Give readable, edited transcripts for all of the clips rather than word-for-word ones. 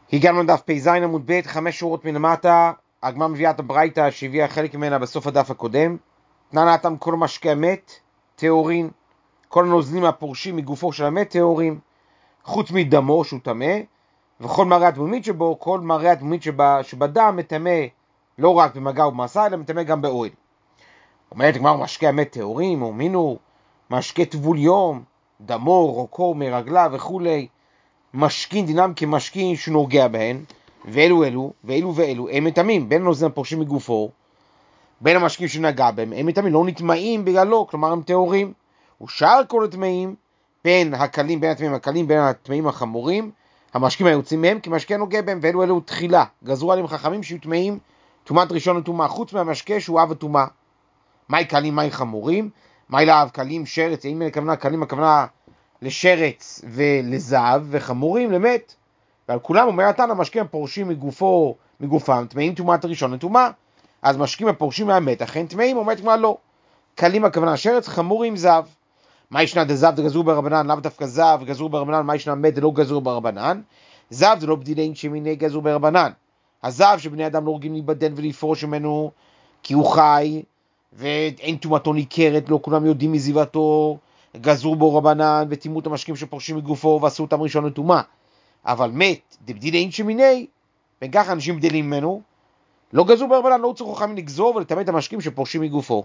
הגענו לדף פ"ז עמוד ב' 5 שורות מלמטה, הגמרא מביאה את הברייתא שהביאה חלק ממנה בסוף הדף הקודם. תנעתם כל משקה המת טהורין, כל הנוזלים הפורשים מגופו של המת טהורים, חוץ מדמו שהוא טמא, וכל מראה הדמומית שבו, כל מראה הדמומית שבדם מטמא לא רק במגע ובמעשה, אלא מטמא גם באוהל. אומרת הגמרא, משקה המת טהורים, או מינו, משקה טבול יום, דמו, רוקו, מרגלה וכולי, משכין דינם כמשכין שנוגע בהן, ואלו ואלו הם מטמאים, בין הנוזלים הפורשים מגופו, בין המשקים שנגע בהם, הם מטמאים, לא נטמאים בגללו, כלומר הם טהורים. ושאר כל הטמאים, בין הטמאים הקלים, בין הטמאים החמורים, המשקים היוצאים מהם כמשקה נוגע בהם, ואלו תחילה, גזרו עליהם חכמים שיהיו טמאים, טומאת ראשון וטומאה, חוץ מהמשקה שהוא אב הטומאה. מהי קלים, מהי חמורים? מהי לאב קלים, שרץ, אם הכוונה קלים, הכוונה לשרץ ולזהב, וחמורים למת. ועל כולם אומר התנא, המשקים הפורשים מגופם טמאים טומאת ראשון וטומאה. אז משקים הפורשים מהמת אכן טמאים, אומרת מה לא. קלים הכוונה שרץ, חמורים זהב. מה ישנה דזהב דגזרו ברבנן, לאו דווקא זהב גזרו ברבנן, מה ישנה מת דלא גזרו ברבנן? זהב זה לא בדילין שמיני גזרו ברבנן. הזהב שבני אדם לא הורגים להיבדל ולפרוש ממנו כי הוא חי ואין טומאתו ניכרת, לא כולם יודעים מזיבתו, גזרו בו רבנן וטימאו את המשקים שפורשים מגופו ועשו אותם ראשון לטומאה. אבל מת דבדילין שמיני, וככה אנשים בדלים ממנו, לא גזרו ברבנן, לא צריכו חכמים לגזור ולטמא את המשקים שפורשים מגופו.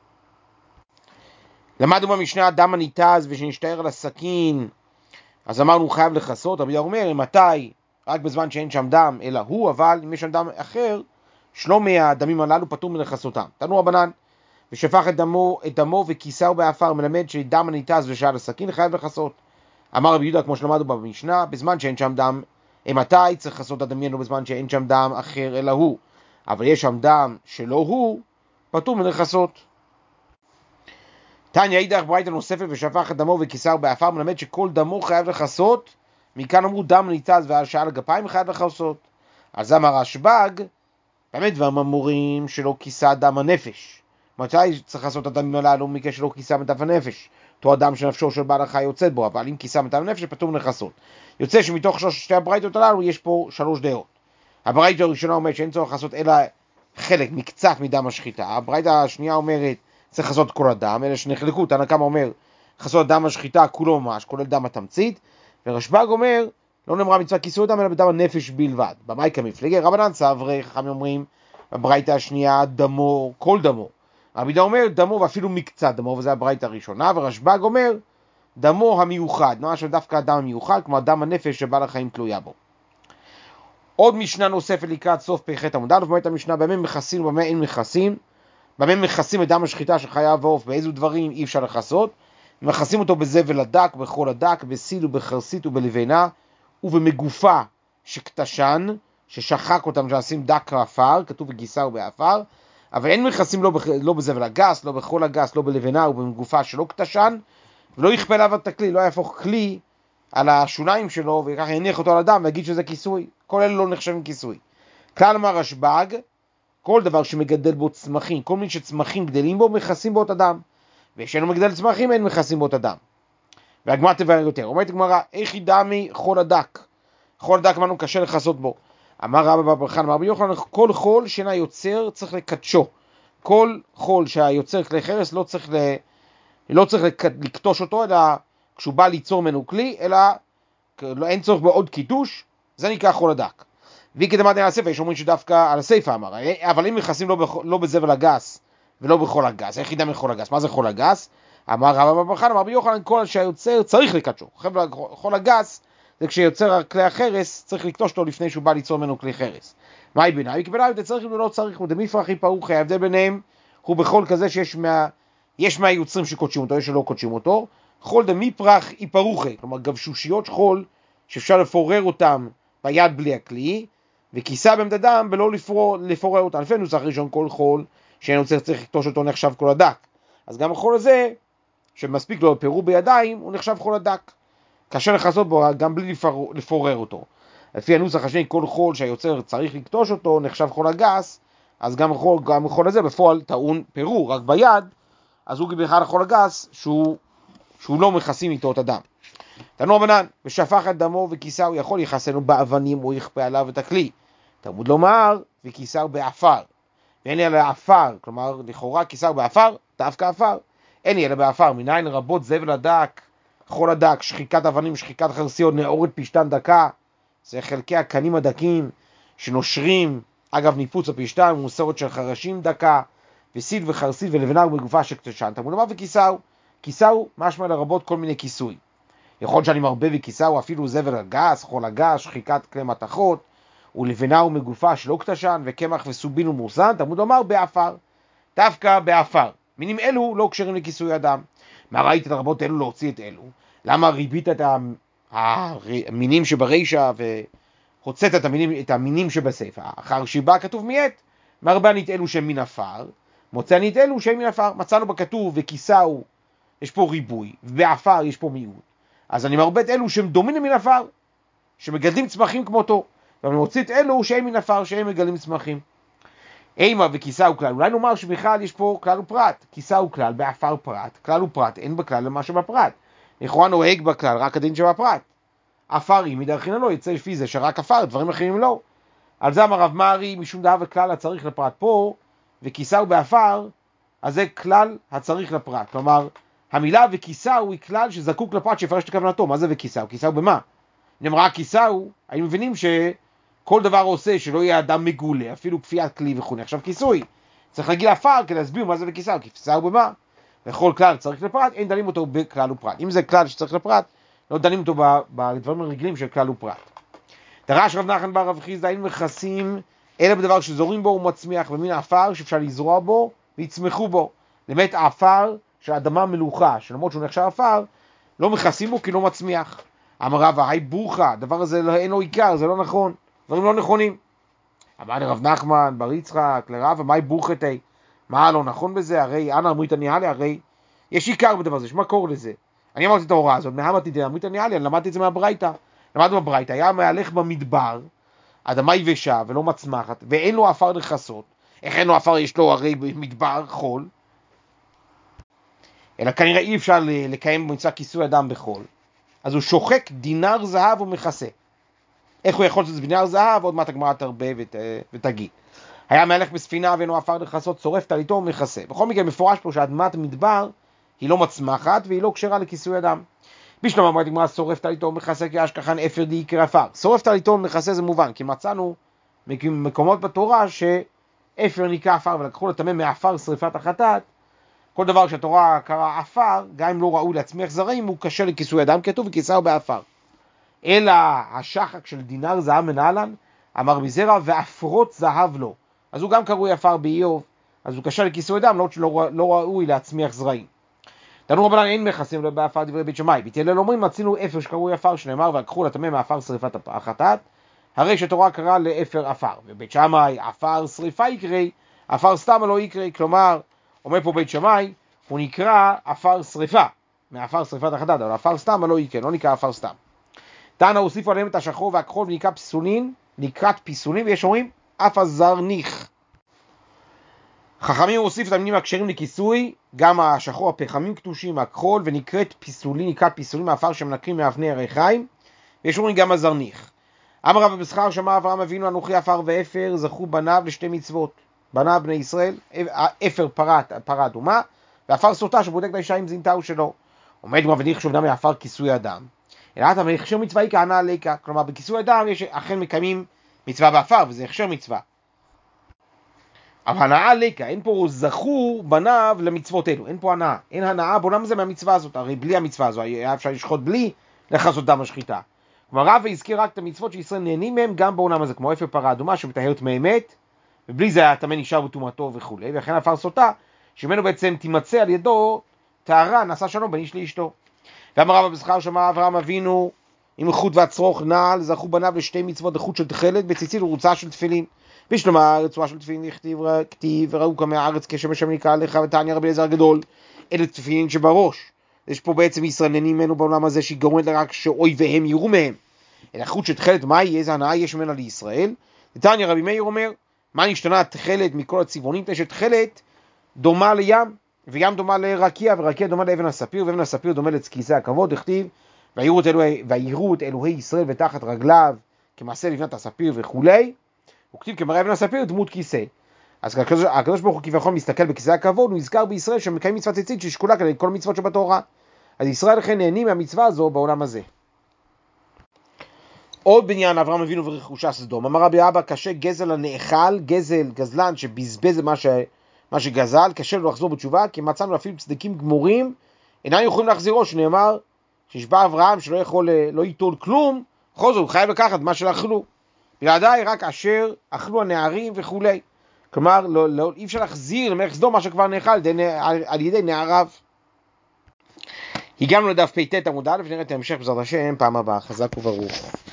למדנו במשנה דם הניתז ושנשתער על הסכין, אז אמרנו חייב לכסות. רבי יהודה אומר, מתי? רק בזמן שאין שם דם, אלא הוא, אבל אם יש שם דם אחר, שלום מהדמים הללו פטור מלכסותם. תנו רבנן, ושפך את דמו וכיסהו באפר, מלמד שדם הניתז ושעל הסכין חייב לכסות. אמר רבי יהודה, כמו שלמדנו במשנה, בזמן שאין שם דם, מתי צריך לכסות הדמיינו בזמן שאין שם דם אחר אלא הוא, אבל יש שם דם שלא הוא, פטור מלכסות. תניא אידך ברייתא נוספת, ושפך את דמו וכיסהו באפר, מלמד שכל דמו חייב לכסות. מכאן אמרו דם ניתז ועל שעל הגפיים חייב לכסות. אז אמר רשב"ג, באמת דברים אמורים שלא כיסה דם הנפש. מתי צריך לעשות את הדמים הללו? מקרה שלא כיסה מטף הנפש, אותו אדם שנפשו של בעל החי יוצאת בו, אבל אם כיסה מטף הנפש פטור מלכסות. יוצא שמתוך שתי הברייתות הללו יש פה 3 דעות. הברייתא הראשונה אומרת שאין צורך לעשות אלא חלק מקצת מדם השחיטה. הברייתא השנייה אומרת צריך לעשות כל הדם, אלה שנחלקו. תנא קמא אומר לעשות דם השחיטה כולו ממש, כולל דם התמצית, ורשב"ג אומר לא נאמרה מצווה כיסוי דם אלא בדם הנפש בלבד. במאי כמפלגי רבנן סברי, חכמים אומרים בברייתא השנייה דמו, כל דמו. רבי יהודה אומר דמו ואפילו מקצת דמו, וזה הברייתא הראשונה, ורשב"ג אומר דמו המיוחד, ממש דווקא הדם המיוחד, כמו דם הנפש שבעל החיים תלויה בו. עוד משנה נוספת לקראת סוף פ"ח עמוד א', אומרת המשנה במה מכסים ובמה אין מכסים. במה מכסים את דם השחיטה של חיה ועוף, באיזו דברים אי אפשר לכסות? מכסים אותו בזבל הדק, בחול הדק, בסיל ובחרסית ובלבנה, ובמגופה שקטשן, ששחק אותם, שעשים דק עפר, כתוב בגיסה ובעפר, אבל אין מכסים לא בזבל הגס, לא בחול הגס, לא בלבנה ובמגופה שלא קטשן, ולא יכפה עליו את הכלי, לא יהפוך כלי על השוליים שלו, וככה יניח אותו על הדם ויגיד שזה כיסוי. כל אלה לא נחשבים כיסוי. כלל אמר רשב"ג, כל דבר שמגדל בו צמחים, כל מיני שצמחים גדלים בו, מכסים בו את הדם. ושאינו מגדל צמחים, אין מכסים בו את הדם. והגמרא תבאר יותר. אומרת הגמרא, איך ידמי חול הדק? חול הדק אמרנו קשה לכסות בו. אמר רבא בר חנא, אמר רבי יוחנן, כל חול שאינה יוצר צריך לקדשו. כל חול שהיוצר כלי חרס לא צריך לקטוש אותו, אלא כשהוא בא ליצור ממנו כלי, אלא אין צורך בעוד קידוש, זה נקרא חול הדק. והיא כדמת על הספר, יש אומרים שדווקא על הספר אמר, אבל אם מכסים לא בזבל הגס ולא בחול הגס, איך ידע מחול הגס? מה זה חול הגס? אמר רבא בר חנא, אמר רבי יוחנן, כל שהיוצר צריך לקדשו. חול הגס זה כשיוצר כלי החרס, צריך לקטוש אותו לפני שהוא בא ליצור ממנו כלי חרס. מה היא ביניהם? כי ביניהם צריך ולא צריך, ודמיפרח יפרוחי, ההבדל ביניהם הוא בחול כזה שיש מהיוצרים שקודשים אותו, יש שלא קודשים אותו. חול דמיפרח יפרוחי, כלומר גבשושיות חול שאפשר לפורר אותם ביד בלי הכלי, וכיסה במדדם ולא לפורר אותם. לפי נוסח ראשון, כל חול שאין יוצר צריך לקטוש אותו נחשב חול הדק. אז גם החול הזה, שמספיק לו פירור בידיים, הוא נחשב חול הדק. קשה לכסות בו גם בלי לפורר אותו. לפי הנוסח השני, כל חול שהיוצר צריך לקטוש אותו נחשב חול הגס, אז גם החול הזה בפועל טעון פירור, רק ביד, אז הוא בכלל החול הגס שהוא לא מכסים איתו את הדם. תנו רבנן, ושפך את דמו וכיסהו יכול יכסנו באבנים או יכפה עליו את הכלי. תלמוד לומר, וכיסהו באפר. ואין לי אלא עפר, כלומר, לכאורה כיסהו באפר, דווקא עפר. אין לי אלא באפר, מניין רבות זבל הדק, חול הדק, שחיקת אבנים, שחיקת חרסיות, נאורת פשטן דקה. זה חלקי הקנים הדקים שנושרים, אגב ניפוץ הפשטן, מוסרת של חרשים דקה, וסיד וחרסית ולבנה בגופה של קטשן. תלמוד לומר וכיסהו, כיסהו משמע לרבות כל מיני כיסוי. יכול שאני מרבה וכיסהו אפילו זבל הגס, חול הגס, שחיקת כלי מתכות, ולבנה ומגופה שלא קטשן, וקמח וסובין ומורסן, תלמוד לומר באפר, דווקא באפר. מינים אלו לא קשרים לכיסוי אדם. מה ראית את הרבות אלו להוציא את אלו? למה ריבית את המינים שברישה והוצאת את המינים שבספר? אחר שיבה כתוב מיית, מרבה אני את אלו שהם מן אפר, מוצא אני את אלו שהם מן אפר. מצאנו בכתוב וכיסהו, יש פה ריבוי, ובאפר יש פה מיעוט. אז אני מרבה את אלו שהם דומים מן אפר, שמגדלים צמחים כמותו, ואני מוציא את אלו שהם מן אפר, שהם מגדלים צמחים. אימה וכיסהו כלל, אולי נאמר שבכלל יש פה כלל ופרט, כיסהו כלל, באפר פרט, כלל ופרט, אין בכלל למה שבפרט. לכאורה נוהג בכלל, רק הדין שבפרט. אפר אם מדרכין לא, יצא לפי זה שרק אפר, דברים אחרים לא. על זה אמר רב מרי, משום דאב וכלל הצריך לפרט פה, וכיסהו באפר, אז זה כלל הצריך לפרט. כלומר, המילה וכיסהו היא כלל שזקוק לפרט שיפרש את כוונתו. מה זה וכיסהו? כיסהו במה? נאמרה כיסהו, היינו מבינים שכל דבר עושה שלא יהיה אדם מגולה, אפילו כפיית כלי וכו'. עכשיו כיסוי, צריך להגיד אפר כדי להסביר מה זה וכיסהו, כיסהו במה? וכל כלל צריך לפרט, אין דנים אותו בכלל ופרט. אם זה כלל שצריך לפרט, לא דנים אותו בדברים הרגילים של כלל ופרט. דרש רב נחמן בר רב חיסדא, אין מכסים אלא בדבר שזורים בו ומצמיח, במין האפר שאפשר לזרוע בו ויצמחו בו. באמת האפר של אדמה מלוכה, שלמרות שהוא נחשב אפר, לא מכסים בו כי לא מצמיח. אמר רבא, היי בורחה, הדבר הזה אין לו עיקר, זה לא נכון, דברים לא נכונים. אמר לרב נחמן בר יצחק, לרבא, מהי בורחתי? מה לא נכון בזה? הרי אנא אמרית ניאלי, הרי יש עיקר בדבר הזה, שמה קורה לזה? אני אמרתי את ההוראה הזאת, מהמתי דין אמרית ניאלי, אני למדתי את זה מהברייתא. למדנו בברייתא, היה מהלך במדבר, אדמה יבשה ולא מצמחת, ואין לו אפר לכסות. איך אין לו אפר? יש לו הרי מדבר חול. אלא כנראה אי אפשר לקיים במצווה כיסוי אדם בחול. אז הוא שוחק דינר זהב ומכסה. איך הוא יכול לעשות דינר זהב? עוד מעט הגמרא תרבה ותגיד. היה מהלך בספינה ואינו אפר לכסות, שורף טליתו ומכסה. בכל מקרה מפורש פה שאדמת מדבר היא לא מצמחת והיא לא כשרה לכיסוי אדם. בשלום אמרת הגמרא שורף טליתו ומכסה כי אשכחן אפר דאיקרא עפר. שורף טליתו ומכסה זה מובן, כי מצאנו מקומות בתורה שאפר נקרא עפר ולקחו לטמא מעפר שריפת החטאת. כל דבר שהתורה קרא עפר, גם אם לא ראוי להצמיח זרעים, הוא קשה לכיסוי אדם, כתוב וכיסהו באפר. אלא השחק של דינר זהב מנהלן, אמר מזרע ואפרות זהב לו. אז הוא גם קרוי עפר באיוב, אז הוא קשה לכיסוי אדם, לא ראוי להצמיח זרעים. תנו רבנן אין מכסים באפר דברי בית שמאי. בית הלל אומרים מצינו אפר שקרוי עפר שנאמר ולקחו לטמא מעפר שריפת החטאת, הרי שהתורה קרא לאפר עפר. ובית שמאי עפר שריפה יקרא, עפר סתם לא יקרא. כלומר, אומר פה בית שמאי, הוא נקרא עפר שריפה, מעפר שריפת החטאת, אבל עפר סתם לא יקרא, לא נקרא עפר סתם. תנא הוסיפו עליהם את השחור והכחול ונקרא פסולין, לקראת פיסולים, ויש אומרים אף הזרניך. חכמים הוסיפו את המינים הכשרים לכיסוי, גם השחור הפחמים קדושים, הכחול, ונקראת פיסולין, נקראת פיסולים מעפר שמנקרים מאבני ירחיים, ויש אומרים גם הזרניך. אמר רב בשכר שמע אברהם אבינו אנוכי עפר ואפר זכו בניו לשתי מצוות. בניו בני ישראל, אפר פרה אדומה, ועפר סוטה שבודק לאישה אם זינתה או שלא. עומד מה וניחשוב גם מעפר כיסוי אדם. אלא אתה מכשיר מצווה היא כהנא עליקה, כלומר בכיסוי אדם יש אכן מקיימים מצווה באפר, וזה הכשר מצווה. אבל הנאה עליקה, אין פה זכו בניו למצוות אלו, אין פה הנאה, אין הנאה בעולם הזה מהמצווה הזאת, הרי בלי המצווה הזו היה אפשר לשחוט בלי לכסות דם השחיטה. כלומר רב הזכיר רק את המצוות שישראל נהנים מהם גם בעולם הזה, כמו אפר פרה אדומה שמטהרת מהמת, ובלי זה הטמא נשאר בטומאתו וכו', וכן עפר סוטה, שממנו בעצם תימצא על ידו טהרה, נעשה שלום בין איש לאשתו. ואמר רב בשכר שמע אברהם אבינו עם חוט והצרוך נעל, זכו בניו לשתי מצוות, חוט של תכלת בציצית ורוצה של תפילין. בשלמה רצועה של תפילין כתיב וראו כמי הארץ כשמש נקרא לך, ותעניה רבי אליעזר הגדול, אלה תפילין שבראש. יש פה בעצם ישראל נהנים ממנו בעולם הזה שהיא גורמת רק שאויביהם יראו מהם. אלא חוט של תכלת, מהי? איזה הנאה יש ממנה לישראל? ותעניה רבי מאיר אומר, מה נשתנה התכלת מכל הצבעונים? שתכלת דומה לים, וים דומה לרקיע, ורקיע דומה לאבן הספיר, ואבן הספיר דומה לצקיסי הכבוד. הכתיב ויראו את אלוהי ישראל ותחת רגליו, כמעשה לבנת הספיר וכולי, וכתיב כמראה אבן הספיר דמות כיסא. אז הקדוש ברוך הוא כביכול מסתכל בכיסא הכבוד, הוא נזכר בישראל שמקיים מצוות ציצית ששקולה כדי כל המצוות שבתורה. אז ישראל לכן נהנים מהמצווה הזו בעולם הזה. עוד בעניין אברהם אבינו ורכושה סדום, אמר רבי אבא, קשה גזל הנאכל, גזלן שבזבז מה שגזל, קשה לו לחזור בתשובה, כי מצאנו אפילו צדיקים גמורים, אינם יכולים להחזירו, שנאמר, שישבע אברהם שלא יכול, לא ייטול כלום, בכל זאת הוא חייב לקחת מה שאכלו. בלעדיי רק אשר אכלו הנערים וכולי. כלומר, אי אפשר להחזיר למלך סדום מה שכבר נאכל על ידי נעריו. הגענו לדף פ"ט עמוד א', נראה את ההמשך בעזרת השם פעם הבאה. חזק וברוך.